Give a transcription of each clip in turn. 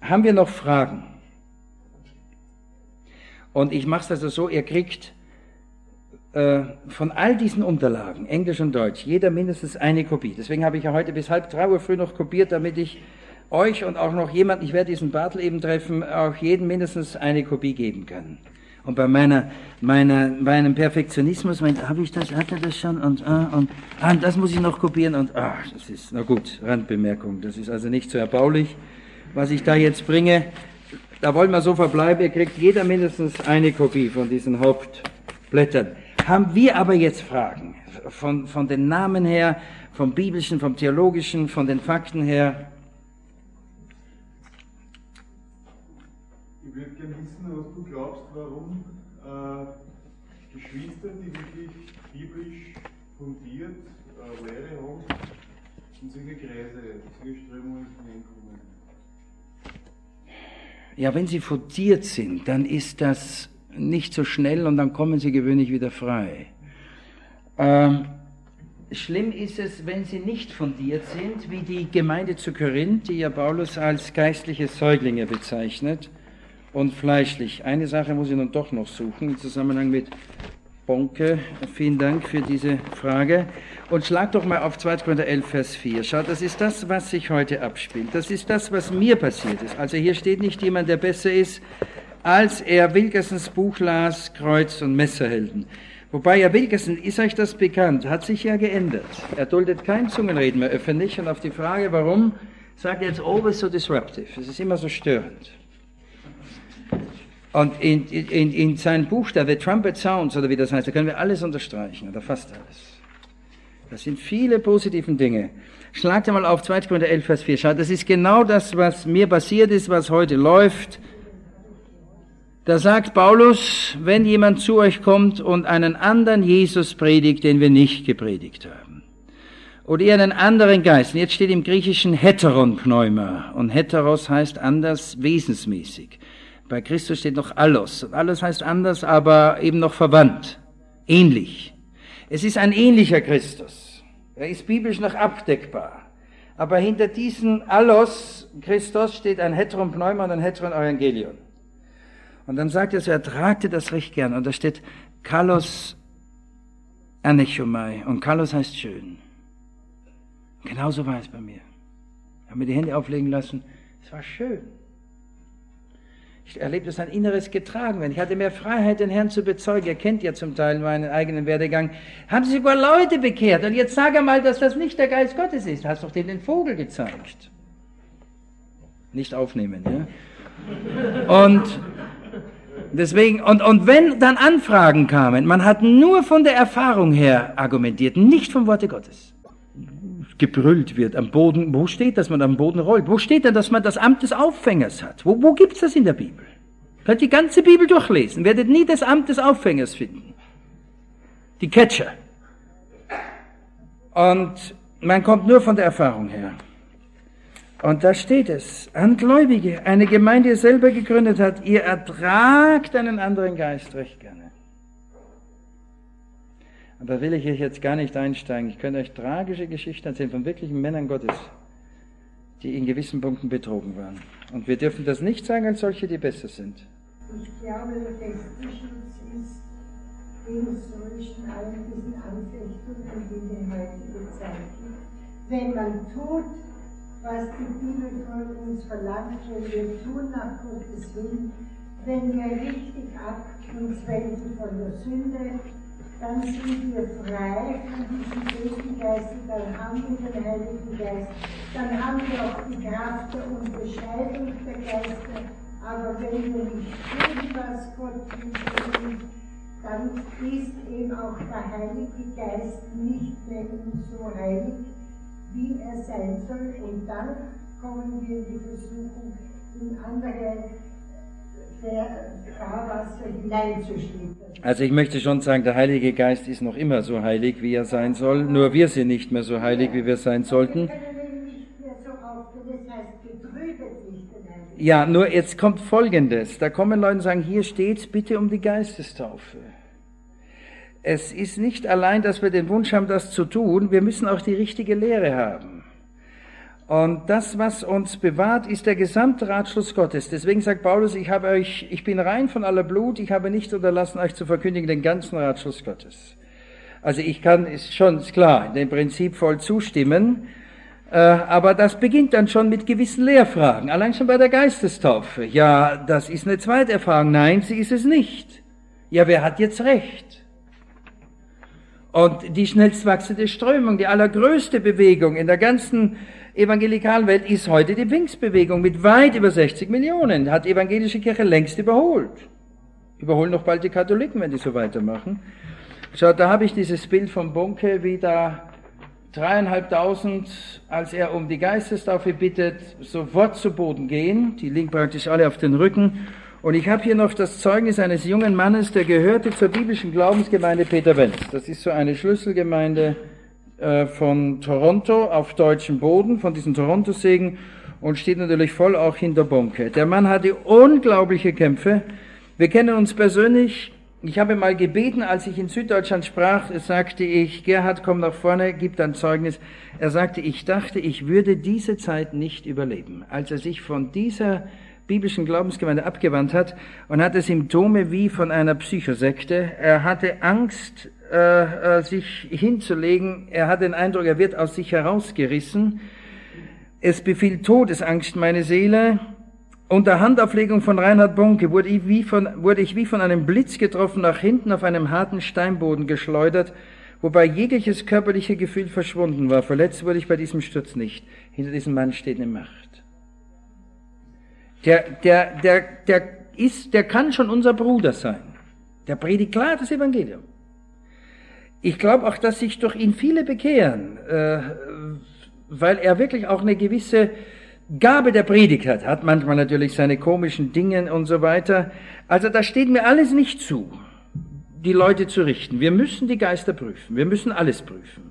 Haben wir noch Fragen? Und ich mache es also so, ihr kriegt von all diesen Unterlagen, Englisch und Deutsch, jeder mindestens eine Kopie. Deswegen habe ich ja heute bis 2:30 früh noch kopiert, damit ich euch und auch noch jemand, ich werde diesen Bartel eben treffen, auch jedem mindestens eine Kopie geben kann. Und bei meinem Perfektionismus, habe ich das, hat er das schon und das muss ich noch kopieren und das ist, na gut, Randbemerkung, das ist also nicht so erbaulich, was ich da jetzt bringe. Da wollen wir so verbleiben, ihr kriegt jeder mindestens eine Kopie von diesen Hauptblättern. Haben wir aber jetzt Fragen, von den Namen her, vom Biblischen, vom Theologischen, von den Fakten her? Ich würde gerne wissen, was du glaubst, warum Geschwister, die wirklich biblisch fundiert Lehre haben, in solche Kreise, solche Strömungen hineinkommen. Ja, wenn sie fundiert sind, dann ist das nicht so schnell und dann kommen sie gewöhnlich wieder frei. Schlimm ist es, wenn sie nicht fundiert sind, wie die Gemeinde zu Korinth, die ja Paulus als geistliche Säuglinge bezeichnet und fleischlich. Eine Sache muss ich nun doch noch suchen, im Zusammenhang mit Bonke. Vielen Dank für diese Frage. Und schlag doch mal auf 2. Korinther 11, Vers 4. Schaut, das ist das, was sich heute abspielt. Das ist das, was mir passiert ist. Also hier steht nicht jemand, der besser ist, als er Wilkersons Buch las, Kreuz- und Messerhelden. Wobei ja Wilkerson, ist euch das bekannt, hat sich ja geändert. Er duldet kein Zungenreden mehr öffentlich und auf die Frage, warum, sagt er jetzt always so disruptive. Es ist immer so störend. Und in seinem Buch, da The Trumpet Sounds, oder wie das heißt, da können wir alles unterstreichen, oder fast alles. Das sind viele positive Dinge. Schlagt einmal auf 2. Korinther 11, Vers 4. Schaut, das ist genau das, was mir passiert ist, was heute läuft. Da sagt Paulus, wenn jemand zu euch kommt und einen anderen Jesus predigt, den wir nicht gepredigt haben, oder ihr einen anderen Geist, und jetzt steht im Griechischen Heteron Pneuma, und Heteros heißt anders, wesensmäßig. Bei Christus steht noch Allos, und Allos heißt anders, aber eben noch verwandt, ähnlich. Es ist ein ähnlicher Christus, er ist biblisch noch abdeckbar, aber hinter diesen Allos Christus steht ein Heteron Pneuma und ein Heteron Evangelion. Und dann sagt er so, er tragte das recht gern. Und da steht Kalos Anechomai. Und Kalos heißt schön. Genauso war es bei mir. Ich habe mir die Hände auflegen lassen. Es war schön. Ich erlebte es ein inneres Getragenwerden. Ich hatte mehr Freiheit, den Herrn zu bezeugen. Ihr kennt ja zum Teil meinen eigenen Werdegang. Haben sie sogar Leute bekehrt. Und jetzt sag einmal, dass das nicht der Geist Gottes ist. Du hast doch dem den Vogel gezeigt. Nicht aufnehmen, ja? Und deswegen, und wenn dann Anfragen kamen, man hat nur von der Erfahrung her argumentiert, nicht vom Worte Gottes. Gebrüllt wird am Boden. Wo steht, dass man am Boden rollt? Wo steht denn, dass man das Amt des Auffängers hat? Wo gibt's das in der Bibel? Könnt die ganze Bibel durchlesen, werdet nie das Amt des Auffängers finden. Die Catcher. Und man kommt nur von der Erfahrung her. Und da steht es, an Gläubige, eine Gemeinde, die selber gegründet hat, ihr ertragt einen anderen Geist recht gerne. Und da will ich euch jetzt gar nicht einsteigen. Ich könnte euch tragische Geschichten erzählen von wirklichen Männern Gottes, die in gewissen Punkten betrogen waren. Und wir dürfen das nicht sagen als solche, die besser sind. Ich glaube, der beste Schutz ist gegen solchen allen diesen Anfechtungen, die wir heute bezeichnen. Wenn man tut, was die Bibel von uns verlangt, wenn wir tun nach Gottes Willen, wenn wir richtig uns wenden von der Sünde, dann sind wir frei von diesen bösen Geistern, dann haben wir den Heiligen Geist, dann haben wir auch die Kraft der Unterscheidung der Geister, aber wenn wir nicht tun, was Gott will, dann ist eben auch der Heilige Geist nicht mehr so heilig, wie er sein soll, und dann kommen wir in die Versuchung, in andere Fahrwasser hineinzuschlittern. Also ich möchte schon sagen, der Heilige Geist ist noch immer so heilig, wie er sein soll, nur wir sind nicht mehr so heilig, wie wir sein sollten. Ja, nur jetzt kommt Folgendes, da kommen Leute und sagen, hier steht's, bitte um die Geistestaufe. Es ist nicht allein, dass wir den Wunsch haben, das zu tun, wir müssen auch die richtige Lehre haben. Und das, was uns bewahrt, ist der gesamte Ratschluss Gottes. Deswegen sagt Paulus, ich bin rein von aller Blut, ich habe nicht unterlassen, euch zu verkündigen, den ganzen Ratschluss Gottes. Also ist klar, dem Prinzip voll zustimmen, aber das beginnt dann schon mit gewissen Lehrfragen, allein schon bei der Geistestaufe. Ja, das ist eine zweite Erfahrung. Nein, sie ist es nicht. Ja, wer hat jetzt recht? Und die schnellst wachsende Strömung, die allergrößte Bewegung in der ganzen evangelikalen Welt ist heute die Pfingstbewegung mit weit über 60 Millionen. Hat die evangelische Kirche längst überholt. Überholen noch bald die Katholiken, wenn die so weitermachen. Schaut, da habe ich dieses Bild von Bunke, wie da 3.500, als er um die Geistestaufe bittet, sofort zu Boden gehen. Die liegen praktisch alle auf den Rücken. Und ich habe hier noch das Zeugnis eines jungen Mannes, der gehörte zur biblischen Glaubensgemeinde Peter Wenz. Das ist so eine Schlüsselgemeinde von Toronto auf deutschem Boden, von diesen Toronto-Segen, und steht natürlich voll auch hinter Bunke. Der Mann hatte unglaubliche Kämpfe. Wir kennen uns persönlich. Ich habe mal gebeten, als ich in Süddeutschland sprach, sagte ich, Gerhard, komm nach vorne, gib dein Zeugnis. Er sagte, ich dachte, ich würde diese Zeit nicht überleben. Als er sich von dieser biblischen Glaubensgemeinde abgewandt hat und hatte Symptome wie von einer Psychosekte. Er hatte Angst, sich hinzulegen. Er hatte den Eindruck, er wird aus sich herausgerissen. Es befiel Todesangst meine Seele. Unter Handauflegung von Reinhard Bunke wurde ich wie von einem Blitz getroffen, nach hinten auf einem harten Steinboden geschleudert, wobei jegliches körperliche Gefühl verschwunden war. Verletzt wurde ich bei diesem Sturz nicht. Hinter diesem Mann steht eine Macht. Der kann schon unser Bruder sein. Der predigt klar das Evangelium. Ich glaube auch, dass sich durch ihn viele bekehren, weil er wirklich auch eine gewisse Gabe der Predigt hat manchmal natürlich seine komischen Dinge und so weiter. Also das steht mir alles nicht zu, die Leute zu richten. Wir müssen die Geister prüfen, wir müssen alles prüfen.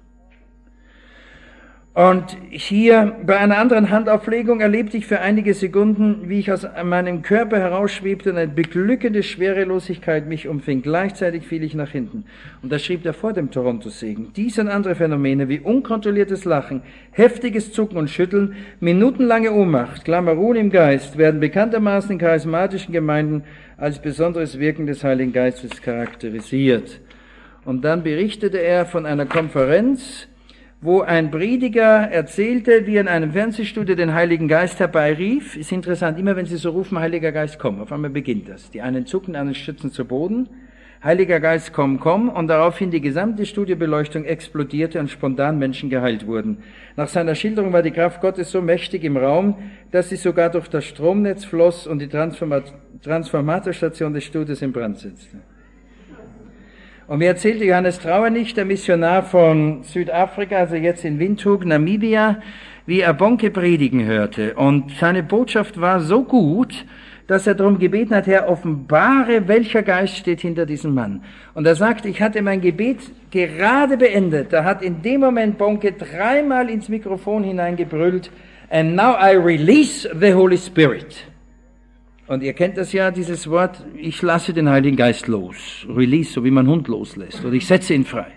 Und hier bei einer anderen Handauflegung erlebte ich für einige Sekunden, wie ich aus meinem Körper herausschwebte und eine beglückende Schwerelosigkeit mich umfing. Gleichzeitig fiel ich nach hinten. Und da schrieb er vor dem Toronto-Segen. Dies und andere Phänomene wie unkontrolliertes Lachen, heftiges Zucken und Schütteln, minutenlange Ohnmacht, Klammer Ruhen im Geist, werden bekanntermaßen in charismatischen Gemeinden als besonderes Wirken des Heiligen Geistes charakterisiert. Und dann berichtete er von einer Konferenz, wo ein Prediger erzählte, wie er in einem Fernsehstudio den Heiligen Geist herbeirief. Ist interessant, immer wenn sie so rufen, Heiliger Geist, komm, auf einmal beginnt das. Die einen zucken, die anderen stürzen zu Boden. Heiliger Geist, komm, komm. Und daraufhin die gesamte Studiobeleuchtung explodierte und spontan Menschen geheilt wurden. Nach seiner Schilderung war die Kraft Gottes so mächtig im Raum, dass sie sogar durch das Stromnetz floss und die Transformatorstation des Studios in Brand setzte. Und mir erzählte Johannes Trauernig, der Missionar von Südafrika, also jetzt in Windhoek, Namibia, wie er Bonke predigen hörte. Und seine Botschaft war so gut, dass er darum gebeten hat, Herr, offenbare, welcher Geist steht hinter diesem Mann. Und er sagt, ich hatte mein Gebet gerade beendet. Da hat in dem Moment Bonke 3-mal ins Mikrofon hineingebrüllt, and now I release the Holy Spirit. Und ihr kennt das ja, dieses Wort, ich lasse den Heiligen Geist los. Release, so wie man einen Hund loslässt. Oder ich setze ihn frei.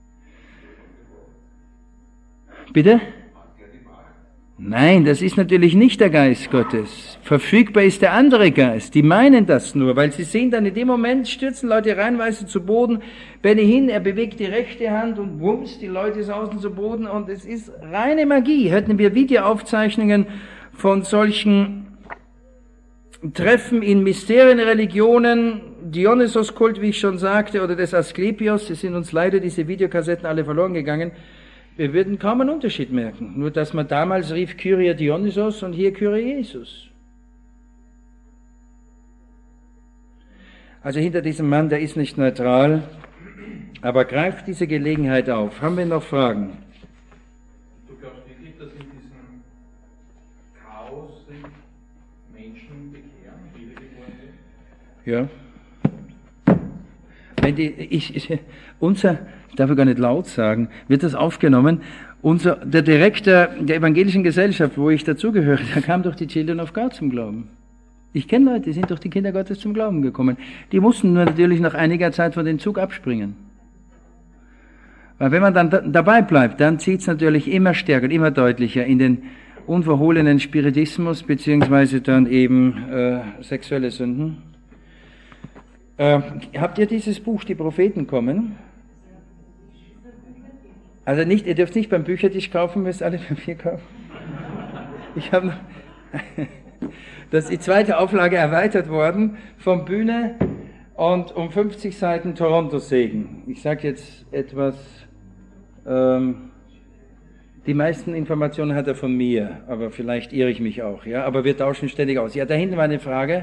Bitte? Nein, das ist natürlich nicht der Geist Gottes. Verfügbar ist der andere Geist. Die meinen das nur, weil sie sehen dann in dem Moment, stürzen Leute reinweise zu Boden. Benny hin, er bewegt die rechte Hand und wumms, die Leute sausen zu Boden. Und es ist reine Magie. Hätten wir Videoaufzeichnungen von solchen Treffen in Mysterienreligionen, Dionysos-Kult, wie ich schon sagte, oder des Asklepios, es sind uns leider diese Videokassetten alle verloren gegangen, wir würden kaum einen Unterschied merken. Nur, dass man damals rief Kyrie Dionysos und hier Kyrie Jesus. Also hinter diesem Mann, der ist nicht neutral, aber greift diese Gelegenheit auf. Haben wir noch Fragen? Du glaubst wirklich, dass in diesem Chaos sich Menschen bekehren, wiedergeboren werden? Ja. Wenn darf ich gar nicht laut sagen, wird das aufgenommen. Der Direktor der evangelischen Gesellschaft, wo ich dazugehöre, der kam durch die Children of God zum Glauben. Ich kenne Leute, die sind durch die Kinder Gottes zum Glauben gekommen. Die mussten nur natürlich nach einiger Zeit von dem Zug abspringen. Weil wenn man dann dabei bleibt, dann zieht es natürlich immer stärker, immer deutlicher in den unverhohlenen Spiritismus, beziehungsweise dann eben sexuelle Sünden. Habt ihr dieses Buch, Die Propheten kommen? Also nicht, ihr dürft nicht beim Büchertisch kaufen, müsst alle beim Bier kaufen. Ich habe das ist die zweite Auflage erweitert worden vom Bühne und um 50 Seiten Toronto-Segen. Ich sage jetzt etwas, die meisten Informationen hat er von mir, aber vielleicht irre ich mich auch, ja, aber wir tauschen ständig aus. Ja, da hinten war eine Frage.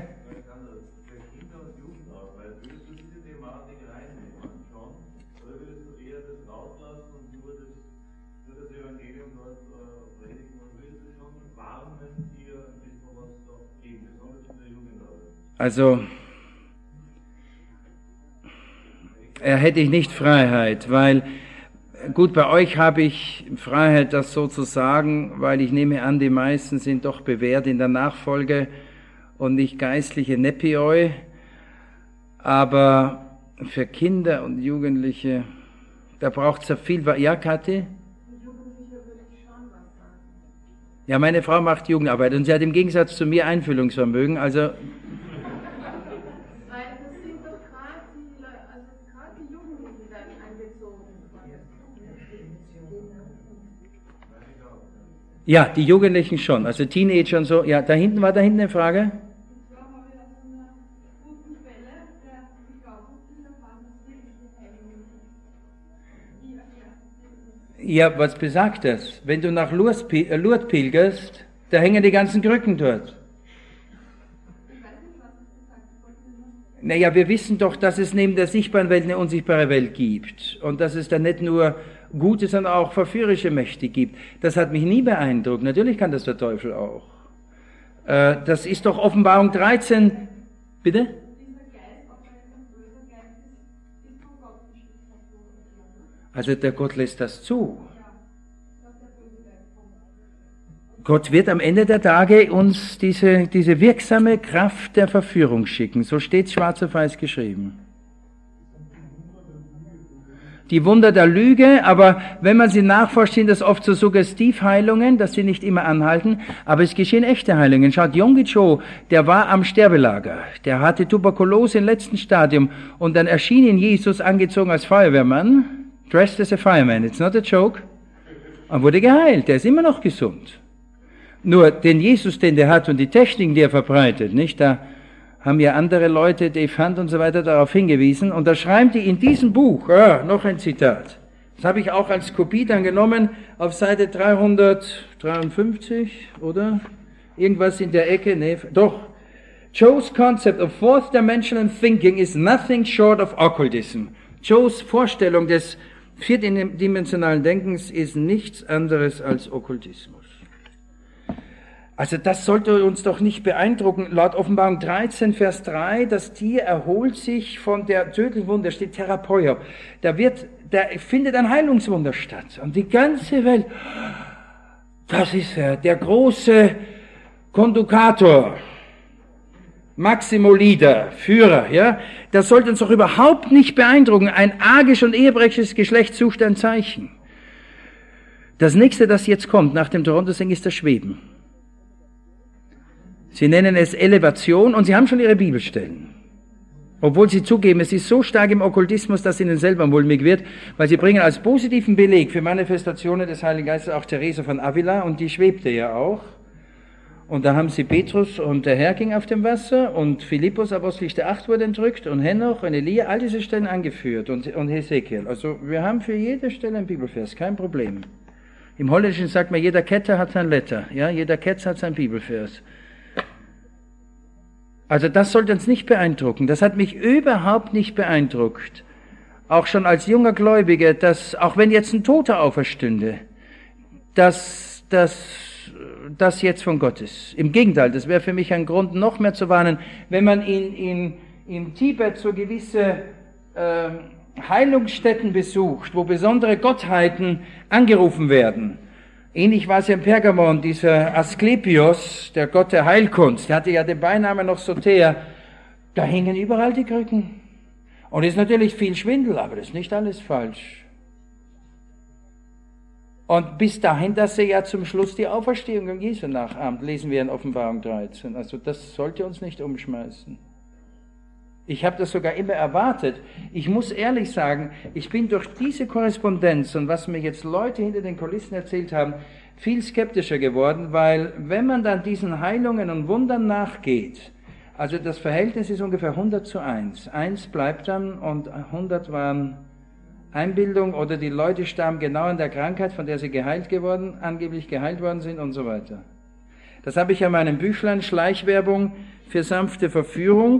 Also, hätte ich nicht Freiheit, weil, gut, bei euch habe ich Freiheit, das so zu sagen, weil ich nehme an, die meisten sind doch bewährt in der Nachfolge und nicht geistliche Nepioi, aber für Kinder und Jugendliche, da braucht es ja viel. Ja, Kathi? Ja, meine Frau macht Jugendarbeit und sie hat im Gegensatz zu mir Einfühlungsvermögen, also... Ja, die Jugendlichen schon, also Teenager und so. Ja, da hinten war eine Frage. Ja, was besagt das? Wenn du nach Lourdes pilgerst, da hängen die ganzen Krücken dort. Naja, wir wissen doch, dass es neben der sichtbaren Welt eine unsichtbare Welt gibt. Und dass es da nicht nur gute, sondern auch verführerische Mächte gibt. Das hat mich nie beeindruckt. Natürlich kann das der Teufel auch. Das ist doch Offenbarung 13. Bitte? Also der Gott lässt das zu. Gott wird am Ende der Tage uns diese wirksame Kraft der Verführung schicken. So steht es schwarz auf weiß geschrieben. Die Wunder der Lüge, aber wenn man sie nachforscht, sind das oft so Suggestivheilungen, dass sie nicht immer anhalten, aber es geschehen echte Heilungen. Schaut, Yonggi Cho, der war am Sterbelager, der hatte Tuberkulose im letzten Stadium und dann erschien ihn Jesus angezogen als Feuerwehrmann, dressed as a fireman, it's not a joke, und wurde geheilt, der ist immer noch gesund. Nur den Jesus, den der hat und die Techniken, die er verbreitet, nicht, da haben ja andere Leute, Dave Hunt und so weiter, darauf hingewiesen. Und da schreiben die in diesem Buch, noch ein Zitat, das habe ich auch als Kopie dann genommen, auf Seite 353, oder? Irgendwas in der Ecke, nee, doch. Cho's concept of fourth dimensional thinking is nothing short of occultism. Cho's Vorstellung des vierdimensionalen Denkens ist nichts anderes als Okkultismus. Also das sollte uns doch nicht beeindrucken. Laut Offenbarung 13, Vers 3, das Tier erholt sich von der tödlichen Wunde, da steht Therapeia. Da findet ein Heilungswunder statt. Und die ganze Welt, das ist er, der große Kondukator, Maximo Lieder, Führer, ja. Das sollte uns doch überhaupt nicht beeindrucken. Ein argisch und ehebrecherisches Geschlecht sucht ein Zeichen. Das nächste, das jetzt kommt, nach dem Toronto-Sing, ist das Schweben. Sie nennen es Elevation und Sie haben schon Ihre Bibelstellen. Obwohl Sie zugeben, es ist so stark im Okkultismus, dass Ihnen selber mulmig wird, weil Sie bringen als positiven Beleg für Manifestationen des Heiligen Geistes auch Teresa von Avila und die schwebte ja auch. Und da haben Sie Petrus und der Herr ging auf dem Wasser und Philippus, Apostelgeschichte 8 wurde entrückt und Henoch und Elia, all diese Stellen angeführt und Hesekiel. Also wir haben für jede Stelle ein Bibelvers, kein Problem. Im Holländischen sagt man, jeder Ketter hat sein Letter, ja, jeder Ketzer hat sein Bibelvers. Also das sollte uns nicht beeindrucken. Das hat mich überhaupt nicht beeindruckt. Auch schon als junger Gläubiger, dass, auch wenn jetzt ein Toter auferstünde, dass das jetzt von Gott ist. Im Gegenteil, das wäre für mich ein Grund, noch mehr zu warnen, wenn man in Tibet so gewisse Heilungsstätten besucht, wo besondere Gottheiten angerufen werden. Ähnlich war es ja in Pergamon, dieser Asklepios, der Gott der Heilkunst, der hatte ja den Beinamen noch Soter, da hingen überall die Krücken. Und es ist natürlich viel Schwindel, aber das ist nicht alles falsch. Und bis dahin, dass er ja zum Schluss die Auferstehung Jesu nachahmt, lesen wir in Offenbarung 13. Also das sollte uns nicht umschmeißen. Ich habe das sogar immer erwartet. Ich muss ehrlich sagen, ich bin durch diese Korrespondenz und was mir jetzt Leute hinter den Kulissen erzählt haben, viel skeptischer geworden, weil wenn man dann diesen Heilungen und Wundern nachgeht, also das Verhältnis ist ungefähr 100:1. 1 bleibt dann und 100 waren Einbildung oder die Leute starben genau an der Krankheit, von der sie angeblich geheilt worden sind und so weiter. Das habe ich ja in meinem Büchlein Schleichwerbung für sanfte Verführung.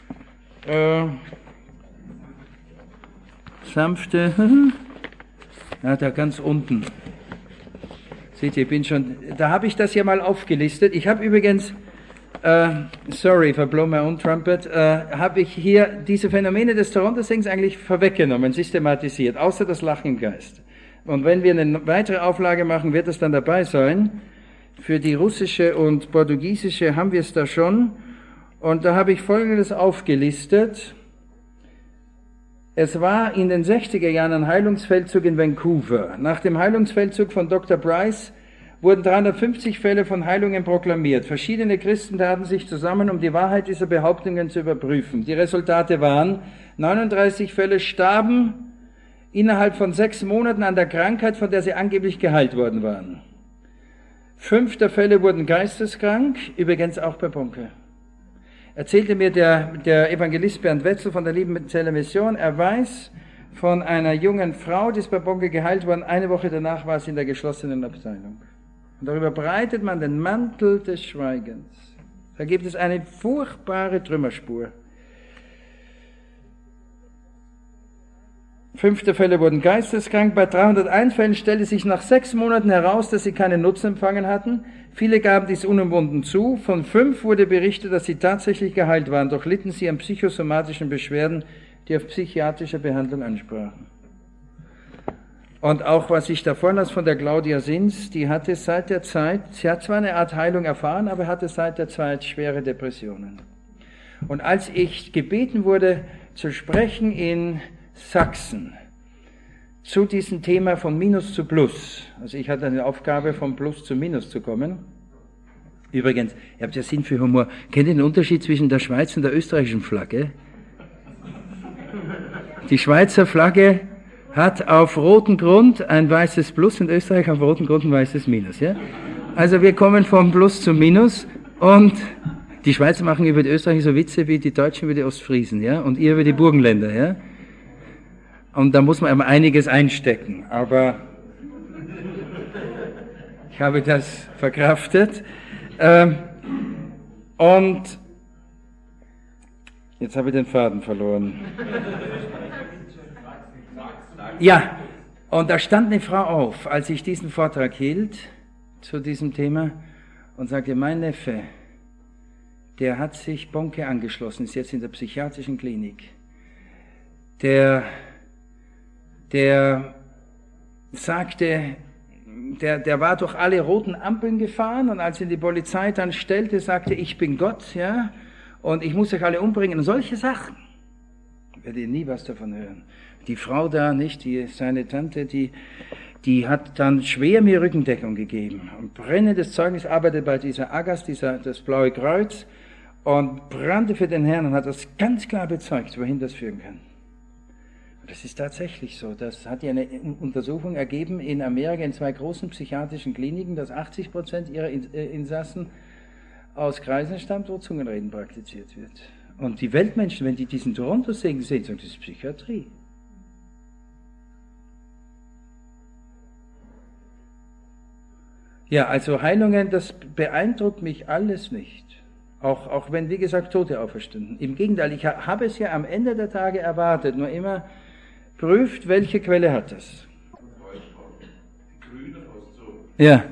Ja, da ganz unten. Seht ihr, da habe ich das ja mal aufgelistet. Ich habe übrigens, sorry if I blow my own trumpet, habe ich hier diese Phänomene des Toronto-Sings eigentlich vorweggenommen, systematisiert, außer das Lachen im Geist. Und wenn wir eine weitere Auflage machen, wird es dann dabei sein. Für die russische und portugiesische haben wir es da schon. Und da habe ich Folgendes aufgelistet. Es war in den 60er Jahren ein Heilungsfeldzug in Vancouver. Nach dem Heilungsfeldzug von Dr. Bryce wurden 350 Fälle von Heilungen proklamiert. Verschiedene Christen taten sich zusammen, um die Wahrheit dieser Behauptungen zu überprüfen. Die Resultate waren, 39 Fälle starben innerhalb von 6 Monaten an der Krankheit, von der sie angeblich geheilt worden waren. 5 der Fälle wurden geisteskrank, übrigens auch bei Bonke. Erzählte mir der Evangelist Bernd Wetzel von der Liebenzeller Mission, er weiß von einer jungen Frau, die ist bei Bonke geheilt worden, eine Woche danach war sie in der geschlossenen Abteilung. Und darüber breitet man den Mantel des Schweigens. Da gibt es eine furchtbare Trümmerspur. 5 der Fälle wurden geisteskrank. Bei 301 Fällen stellte sich nach 6 Monaten heraus, dass sie keinen Nutzen empfangen hatten. Viele gaben dies unumwunden zu. Von 5 wurde berichtet, dass sie tatsächlich geheilt waren, doch litten sie an psychosomatischen Beschwerden, die auf psychiatrische Behandlung ansprachen. Und auch was ich da vorlas von der Claudia Sins, die hatte seit der Zeit, sie hat zwar eine Art Heilung erfahren, aber hatte seit der Zeit schwere Depressionen. Und als ich gebeten wurde, zu sprechen in Sachsen zu diesem Thema von Minus zu Plus. Also ich hatte eine Aufgabe, von Plus zu Minus zu kommen. Übrigens, ihr habt ja Sinn für Humor. Kennt ihr den Unterschied zwischen der Schweiz und der österreichischen Flagge? Die Schweizer Flagge hat auf rotem Grund ein weißes Plus und Österreich auf rotem Grund ein weißes Minus. Ja? Also wir kommen vom Plus zum Minus und die Schweizer machen über die Österreicher so Witze wie die Deutschen über die Ostfriesen, ja, und ihr über die Burgenländer, ja. Und da muss man aber einiges einstecken, aber ich habe das verkraftet. Und jetzt habe ich den Faden verloren. Ja, und da stand eine Frau auf, als ich diesen Vortrag hielt zu diesem Thema und sagte, mein Neffe, der hat sich Bonke angeschlossen, ist jetzt in der psychiatrischen Klinik. Der sagte, der war durch alle roten Ampeln gefahren und als ihn die Polizei dann stellte, sagte, ich bin Gott, ja, und ich muss euch alle umbringen und solche Sachen. Ich werde nie was davon hören. Die Frau da, nicht, seine Tante, die hat dann schwer mir Rückendeckung gegeben. Und brennendes Zeugnis arbeitet bei dieser Agas, das Blaue Kreuz, und brannte für den Herrn und hat das ganz klar bezeugt, wohin das führen kann. Das ist tatsächlich so. Das hat ja eine Untersuchung ergeben in Amerika in 2 großen psychiatrischen Kliniken, dass 80% ihrer Insassen aus Kreisen stammt, wo Zungenreden praktiziert wird. Und die Weltmenschen, wenn die diesen Toronto-Segen sehen, sagen, das ist Psychiatrie. Ja, also Heilungen, das beeindruckt mich alles nicht. Auch wenn, wie gesagt, Tote auferstanden. Im Gegenteil, ich habe es ja am Ende der Tage erwartet, nur immer prüft, welche Quelle hat das. Ja.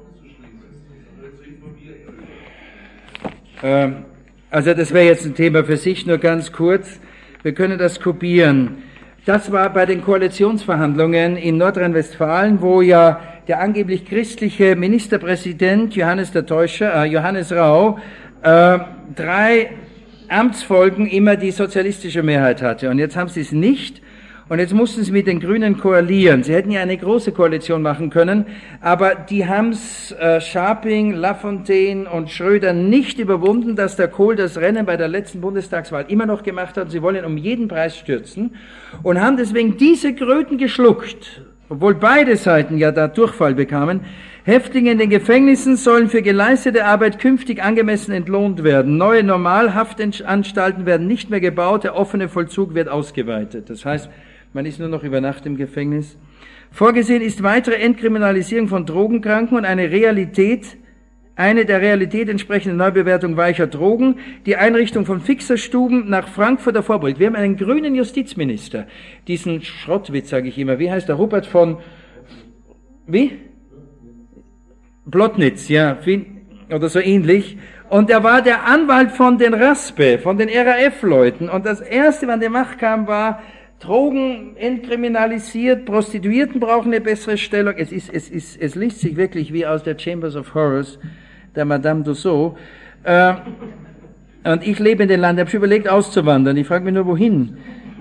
Also das wäre jetzt ein Thema für sich, nur ganz kurz. Wir können das kopieren. Das war bei den Koalitionsverhandlungen in Nordrhein-Westfalen, wo ja der angeblich christliche Ministerpräsident Johannes Rau 3 Amtsfolgen immer die sozialistische Mehrheit hatte. Und jetzt haben sie es nicht. Und jetzt mussten sie mit den Grünen koalieren. Sie hätten ja eine große Koalition machen können, aber die haben's Scharping, Lafontaine und Schröder nicht überwunden, dass der Kohl das Rennen bei der letzten Bundestagswahl immer noch gemacht hat. Sie wollen ihn um jeden Preis stürzen und haben deswegen diese Kröten geschluckt, obwohl beide Seiten ja da Durchfall bekamen. Häftlinge in den Gefängnissen sollen für geleistete Arbeit künftig angemessen entlohnt werden. Neue Normalhaftanstalten werden nicht mehr gebaut, der offene Vollzug wird ausgeweitet. Das heißt, man ist nur noch über Nacht im Gefängnis. Vorgesehen ist weitere Entkriminalisierung von Drogenkranken und eine der Realität entsprechende Neubewertung weicher Drogen, die Einrichtung von Fixerstuben nach Frankfurter Vorbild. Wir haben einen grünen Justizminister, diesen Schrottwitz sage ich immer. Wie heißt der? Rupert von... Wie? Plotnitz, ja, oder so ähnlich. Und er war der Anwalt von den Raspe, von den RAF-Leuten. Und das Erste, wann der Macht kam, war Drogen entkriminalisiert, Prostituierten brauchen eine bessere Stellung. Es liest sich wirklich wie aus der Chambers of Horrors, der Madame Tussaud. Und ich lebe in dem Land, ich habe schon überlegt auszuwandern. Ich frage mich nur, wohin.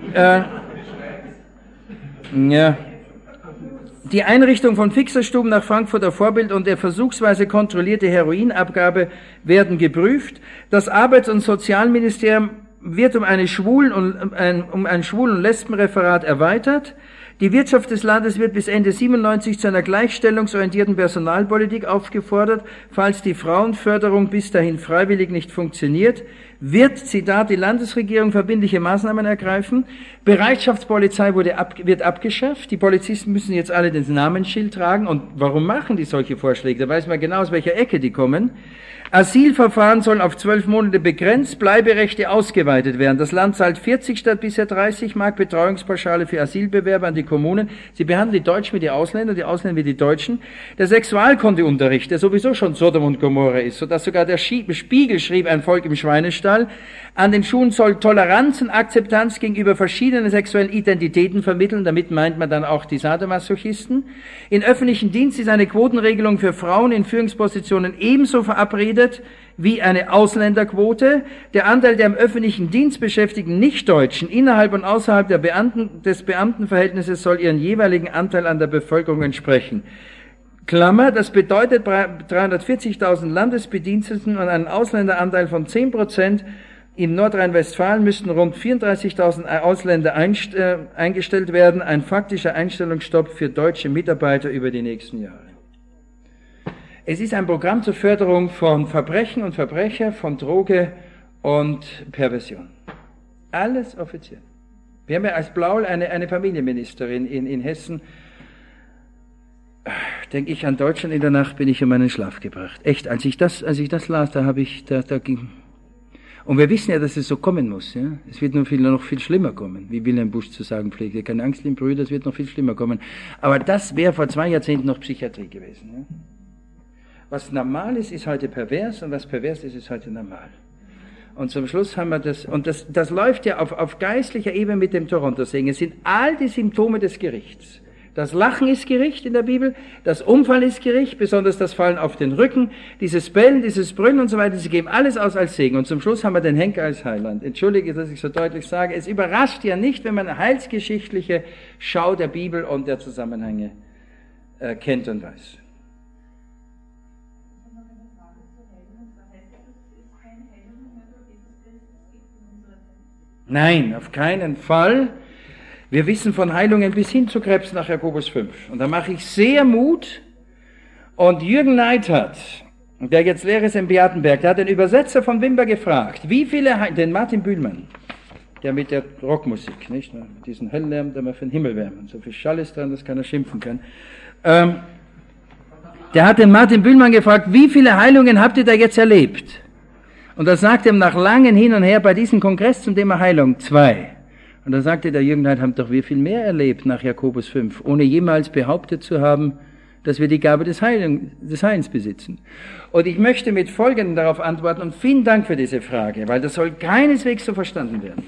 Ja. Die Einrichtung von Fixerstuben nach Frankfurter Vorbild und der versuchsweise kontrollierte Heroinabgabe werden geprüft. Das Arbeits- und Sozialministerium wird um ein Schwulen- und Lesbenreferat erweitert. Die Wirtschaft des Landes wird bis Ende 97 zu einer gleichstellungsorientierten Personalpolitik aufgefordert. Falls die Frauenförderung bis dahin freiwillig nicht funktioniert, wird, Zitat, die Landesregierung verbindliche Maßnahmen ergreifen. Bereitschaftspolizei wird abgeschafft. Die Polizisten müssen jetzt alle das Namensschild tragen. Und warum machen die solche Vorschläge? Da weiß man genau, aus welcher Ecke die kommen. Asylverfahren sollen auf 12 Monate begrenzt, Bleiberechte ausgeweitet werden. Das Land zahlt 40 statt bisher 30 Mark Betreuungspauschale für Asylbewerber an die Kommunen. Sie behandeln die Deutschen wie die Ausländer wie die Deutschen. Der Sexualkundeunterricht, der sowieso schon Sodom und Gomorra ist, sodass sogar der Spiegel schrieb, ein Volk im Schweinestall. An den Schulen soll Toleranz und Akzeptanz gegenüber verschiedenen sexuellen Identitäten vermitteln. Damit meint man dann auch die Sadomasochisten. In öffentlichen Dienst ist eine Quotenregelung für Frauen in Führungspositionen ebenso verabredet wie eine Ausländerquote. Der Anteil der im öffentlichen Dienst beschäftigten Nichtdeutschen innerhalb und außerhalb des Beamtenverhältnisses soll ihren jeweiligen Anteil an der Bevölkerung entsprechen. Klammer, das bedeutet 340.000 Landesbediensteten und einen Ausländeranteil von 10%. In Nordrhein-Westfalen müssten rund 34.000 Ausländer eingestellt werden, ein faktischer Einstellungsstopp für deutsche Mitarbeiter über die nächsten Jahre. Es ist ein Programm zur Förderung von Verbrechen und Verbrecher, von Droge und Perversion. Alles offiziell. Wir haben ja als Blaul eine Familienministerin in Hessen. Denke ich an Deutschland in der Nacht, bin ich in meinen Schlaf gebracht. Echt, als ich das las, da ging... Und wir wissen ja, dass es so kommen muss. Ja? Es wird noch viel schlimmer kommen, wie Wilhelm Busch zu sagen pflegte. Keine Angst, liebe Brüder, es wird noch viel schlimmer kommen. Aber das wäre vor 2 Jahrzehnten noch Psychiatrie gewesen. Ja? Was normal ist, ist heute pervers und was pervers ist, ist heute normal. Und zum Schluss haben wir das, und das läuft ja auf geistlicher Ebene mit dem Toronto-Segen. Es sind all die Symptome des Gerichts. Das Lachen ist Gericht in der Bibel, das Umfallen ist Gericht, besonders das Fallen auf den Rücken, dieses Bellen, dieses Brüllen und so weiter, sie geben alles aus als Segen. Und zum Schluss haben wir den Henker als Heiland. Entschuldige, dass ich so deutlich sage, es überrascht ja nicht, wenn man eine heilsgeschichtliche Schau der Bibel und der Zusammenhänge kennt und weiß. Nein, auf keinen Fall. Wir wissen von Heilungen bis hin zu Krebs nach Jakobus 5. Und da mache ich sehr Mut. Und Jürgen Neidhardt, der jetzt Lehrer ist in Beatenberg, der hat den Übersetzer von Wimber gefragt, wie viele, den Martin Bühlmann, der mit der Rockmusik, nicht, mit diesem Höllenlärm, der man für den Himmel wärmt. So viel Schall ist dran, dass keiner schimpfen kann. Der hat den Martin Bühlmann gefragt, wie viele Heilungen habt ihr da jetzt erlebt? Und da sagt er nach langem Hin und Her bei diesem Kongress zum Thema Heilung 2. Und da sagte der Jürgen Neidhardt, haben doch wir viel mehr erlebt nach Jakobus 5, ohne jemals behauptet zu haben, dass wir die Gabe des Heilens besitzen. Und ich möchte mit Folgendem darauf antworten und vielen Dank für diese Frage, weil das soll keineswegs so verstanden werden.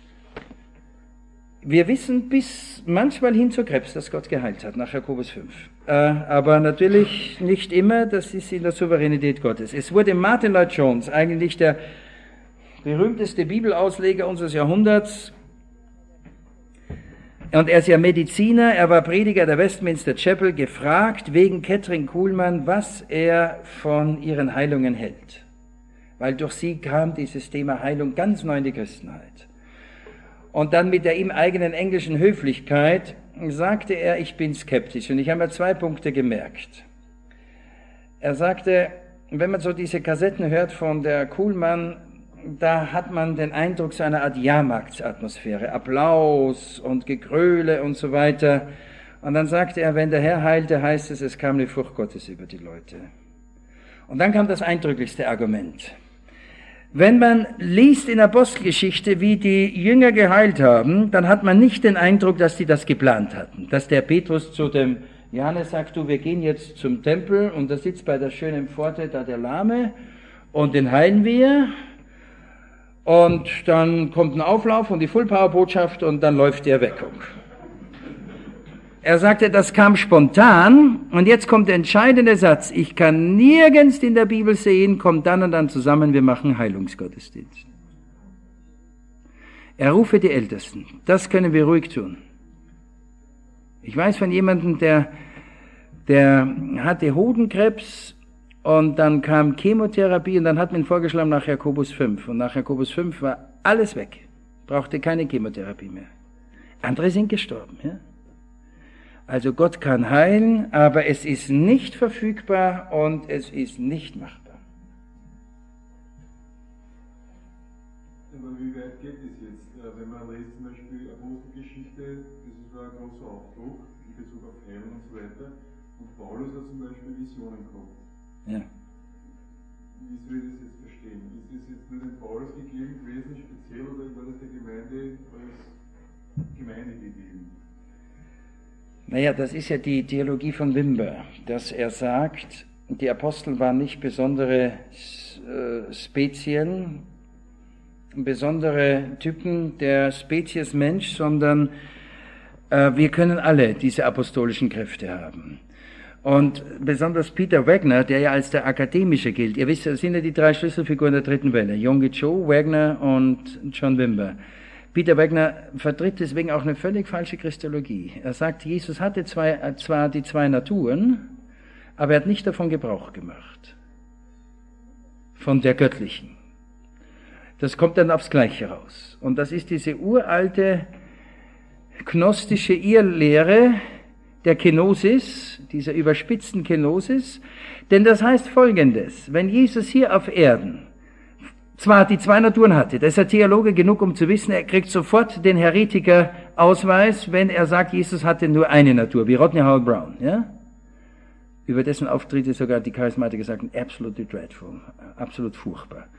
Wir wissen bis manchmal hin zu Krebs, dass Gott geheilt hat, nach Jakobus 5. Aber natürlich nicht immer, das ist in der Souveränität Gottes. Es wurde Martin Lloyd Jones, eigentlich der berühmteste Bibelausleger unseres Jahrhunderts, Und er ist ja Mediziner, er war Prediger der Westminster Chapel, gefragt wegen Kathryn Kuhlmann, was er von ihren Heilungen hält. Weil durch sie kam dieses Thema Heilung ganz neu in die Christenheit. Und dann mit der ihm eigenen englischen Höflichkeit sagte er, ich bin skeptisch. Und ich habe mir 2 Punkte gemerkt. Er sagte, wenn man so diese Kassetten hört von der Kuhlmann, da hat man den Eindruck so einer Art Jahrmarktsatmosphäre, Applaus und Gegröle und so weiter. Und dann sagte er, wenn der Herr heilte, heißt es, es kam eine Furcht Gottes über die Leute. Und dann kam das eindrücklichste Argument. Wenn man liest in Apostelgeschichte, wie die Jünger geheilt haben, dann hat man nicht den Eindruck, dass die das geplant hatten. Dass der Petrus zu dem Johannes sagt, du, wir gehen jetzt zum Tempel und da sitzt bei der schönen Pforte da der Lahme und den heilen wir. Und dann kommt ein Auflauf und die Full-Power-Botschaft und dann läuft die Erweckung. Er sagte, das kam spontan und jetzt kommt der entscheidende Satz. Ich kann nirgends in der Bibel sehen, kommt dann und dann zusammen, wir machen Heilungsgottesdienst. Er rufe die Ältesten. Das können wir ruhig tun. Ich weiß von jemandem, der hatte Hodenkrebs und dann kam Chemotherapie und dann hat man ihn vorgeschlagen nach Jakobus 5. Und nach Jakobus 5 war alles weg. Brauchte keine Chemotherapie mehr. Andere sind gestorben. Ja? Also Gott kann heilen, aber es ist nicht verfügbar und es ist nicht machbar. Aber wie weit geht es jetzt? Wenn man liest zum Beispiel Apostelgeschichte, das war ein großer Aufdruck in Bezug auf Heilung und so weiter. Und Paulus hat zum Beispiel Visionen gehabt. Ja. Wie soll ich das jetzt verstehen? Ist das jetzt nur dem Paulus gegeben gewesen, speziell, oder war das der Gemeinde als Gemeinde gegeben? Naja, das ist ja die Theologie von Wimber, dass er sagt, die Apostel waren nicht besondere Spezien, besondere Typen der Spezies Mensch, sondern wir können alle diese apostolischen Kräfte haben. Und besonders Peter Wagner, der ja als der Akademische gilt, ihr wisst, das sind ja die 3 Schlüsselfiguren der dritten Welle, Yonggi Cho, Wagner und John Wimber. Peter Wagner vertritt deswegen auch eine völlig falsche Christologie. Er sagt, Jesus hatte zwar die 2 Naturen, aber er hat nicht davon Gebrauch gemacht. Von der göttlichen. Das kommt dann aufs Gleiche raus. Und das ist diese uralte gnostische Irrlehre der Kenosis, dieser überspitzten Kenosis. Denn das heißt Folgendes, wenn Jesus hier auf Erden zwar die 2 Naturen hatte, da ist er Theologe genug, um zu wissen, er kriegt sofort den Heretiker-Ausweis, wenn er sagt, Jesus hatte nur eine Natur, wie Rodney Howard-Browne, ja? Über dessen Auftritte sogar die Charismatiker sagten, absolutely dreadful, absolut furchtbar.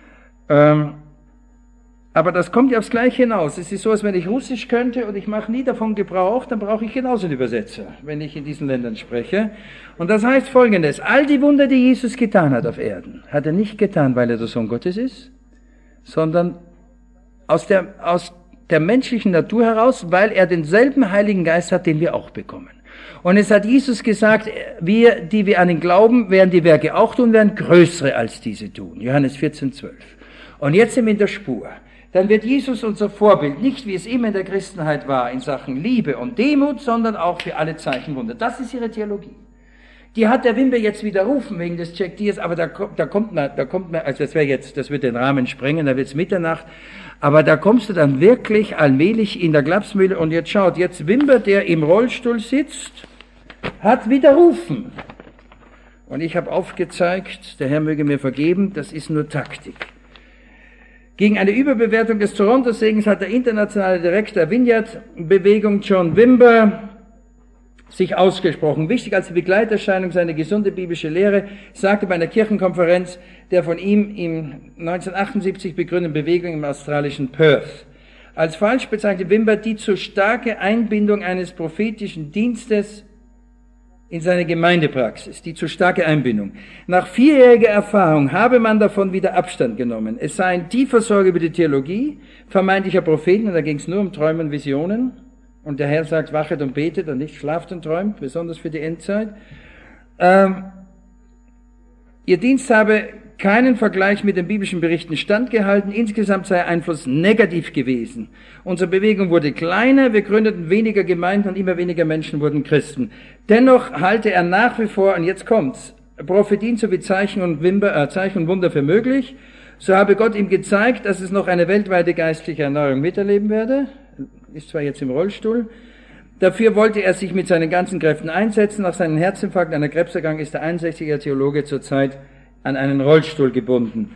Aber das kommt ja aufs Gleiche hinaus. Es ist so, als wenn ich Russisch könnte und ich mache nie davon Gebrauch, dann brauche ich genauso einen Übersetzer, wenn ich in diesen Ländern spreche. Und das heißt Folgendes, all die Wunder, die Jesus getan hat auf Erden, hat er nicht getan, weil er der Sohn Gottes ist, sondern aus der menschlichen Natur heraus, weil er denselben Heiligen Geist hat, den wir auch bekommen. Und es hat Jesus gesagt, wir, die wir an ihn glauben, werden die Werke auch tun, werden größere als diese tun. Johannes 14,12. Und jetzt sind wir in der Spur. Dann wird Jesus unser Vorbild, nicht wie es immer in der Christenheit war, in Sachen Liebe und Demut, sondern auch für alle Zeichenwunder. Das ist ihre Theologie. Die hat der Wimber jetzt widerrufen wegen des Jack Deers, aber da kommt man, also das wird den Rahmen sprengen, da wird's Mitternacht, aber da kommst du dann wirklich allmählich in der Glapsmühle und jetzt schaut, jetzt Wimber, der im Rollstuhl sitzt, hat widerrufen. Und ich habe aufgezeigt, der Herr möge mir vergeben, das ist nur Taktik. Gegen eine Überbewertung des Toronto-Segens hat der internationale Direktor der Vineyard-Bewegung John Wimber sich ausgesprochen. Wichtig als Begleiterscheinung seine gesunde biblische Lehre, sagte bei einer Kirchenkonferenz der von ihm im 1978 begründeten Bewegung im australischen Perth. Als falsch bezeichnete Wimber die zu starke Einbindung eines prophetischen Dienstes in seine Gemeindepraxis, die zu starke Einbindung. Nach 4-jähriger Erfahrung habe man davon wieder Abstand genommen. Es sei ein tiefer Sorge über die Theologie vermeintlicher Propheten, und da ging es nur um Träume und Visionen. Und der Herr sagt, wachet und betet und nicht schlaft und träumt, besonders für die Endzeit. Ihr Dienst habe keinen Vergleich mit den biblischen Berichten standgehalten. Insgesamt sei Einfluss negativ gewesen. Unsere Bewegung wurde kleiner, wir gründeten weniger Gemeinden und immer weniger Menschen wurden Christen. Dennoch halte er nach wie vor, und jetzt kommt's, Prophetien sowie Zeichen und Wunder für möglich. So habe Gott ihm gezeigt, dass es noch eine weltweite geistliche Erneuerung miterleben werde. Ist zwar jetzt im Rollstuhl. Dafür wollte er sich mit seinen ganzen Kräften einsetzen. Nach seinem Herzinfarkt, einer Krebserkrankung, ist der 61-jährige Theologe zurzeit an einen Rollstuhl gebunden.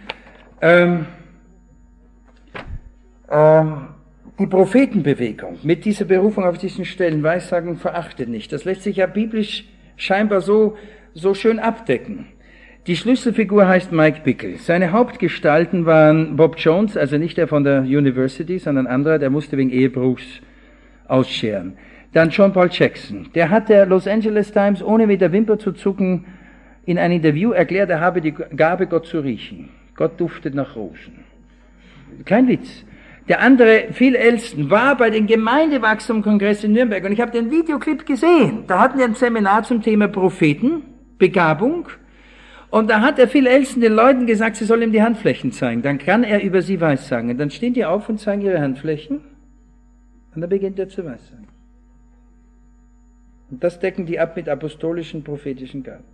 Die Prophetenbewegung mit dieser Berufung auf diesen Stellen, Weissagen verachtet nicht. Das lässt sich ja biblisch scheinbar so schön abdecken. Die Schlüsselfigur heißt Mike Bickle. Seine Hauptgestalten waren Bob Jones, also nicht der von der University, sondern anderer, der musste wegen Ehebruchs ausscheren. Dann John Paul Jackson. Der hat der Los Angeles Times, ohne mit der Wimper zu zucken, in einem Interview erklärt, er habe die Gabe, Gott zu riechen. Gott duftet nach Rosen. Kein Witz. Der andere, Phil Elston, war bei den Gemeindewachstumskongress in Nürnberg und ich habe den Videoclip gesehen. Da hatten wir ein Seminar zum Thema Propheten, Begabung. Und da hat der Phil Elston den Leuten gesagt, sie sollen ihm die Handflächen zeigen. Dann kann er über sie Weissagen. Und dann stehen die auf und zeigen ihre Handflächen. Und dann beginnt er zu Weissagen. Und das decken die ab mit apostolischen, prophetischen Gaben.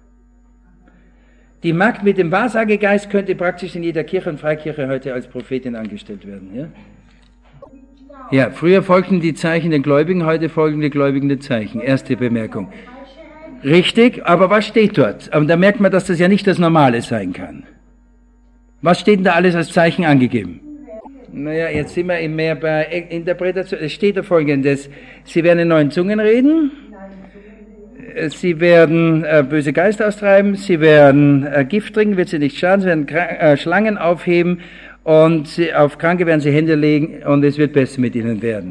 Die Magd mit dem Wahrsagegeist könnte praktisch in jeder Kirche und Freikirche heute als Prophetin angestellt werden. Ja? Ja, früher folgten die Zeichen den Gläubigen, heute folgen die Gläubigen den Zeichen. Erste Bemerkung. Richtig, aber was steht dort? Aber da merkt man, dass das ja nicht das Normale sein kann. Was steht denn da alles als Zeichen angegeben? Naja, jetzt sind wir mehr bei Interpretation. Es steht da Folgendes. Sie werden in neuen Zungen reden. Sie werden böse Geister austreiben. Sie werden Gift trinken, wird sie nicht schaden. Sie werden Schlangen aufheben. Und auf Kranke werden sie Hände legen. Und es wird besser mit ihnen werden.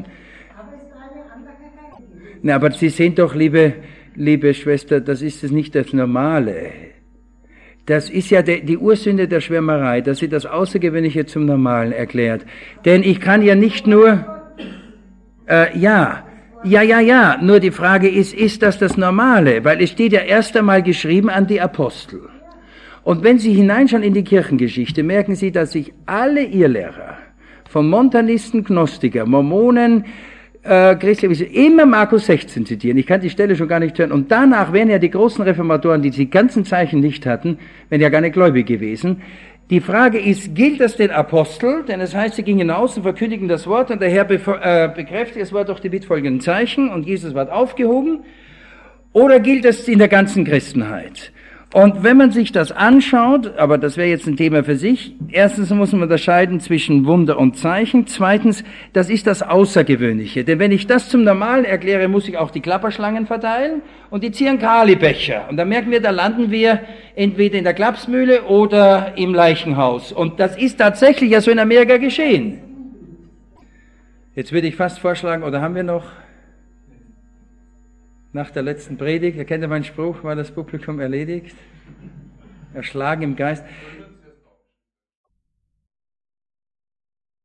Na, aber Sie sehen doch, liebe Schwester, das ist es nicht das Normale. Das ist ja die Ursünde der Schwärmerei, dass sie das Außergewöhnliche zum Normalen erklärt. Denn ich kann ja nicht nur, nur die Frage ist das Normale? Weil es steht ja erst einmal geschrieben an die Apostel. Und wenn Sie hineinschauen in die Kirchengeschichte, merken Sie, dass sich alle Irrlehrer, von Montanisten, Gnostiker, Mormonen, Christliche, immer Markus 16 zitieren. Ich kann die Stelle schon gar nicht hören. Und danach wären ja die großen Reformatoren, die die ganzen Zeichen nicht hatten, wären ja gar nicht gläubig gewesen. Die Frage ist, gilt das den Apostel? Denn es heißt, sie gingen hinaus und verkündigen das Wort und der Herr bekräftigt das Wort durch die mitfolgenden Zeichen und Jesus Wort aufgehoben. Oder gilt das in der ganzen Christenheit? Und wenn man sich das anschaut, aber das wäre jetzt ein Thema für sich, erstens muss man unterscheiden zwischen Wunder und Zeichen, zweitens, das ist das Außergewöhnliche. Denn wenn ich das zum Normalen erkläre, muss ich auch die Klapperschlangen verteilen und die Ziankali-Becher. Und da merken wir, da landen wir entweder in der Klapsmühle oder im Leichenhaus. Und das ist tatsächlich ja so in Amerika geschehen. Jetzt würde ich fast vorschlagen, oder haben wir noch nach der letzten Predigt, ihr kennt ja meinen Spruch, war das Publikum erledigt? Erschlagen im Geist.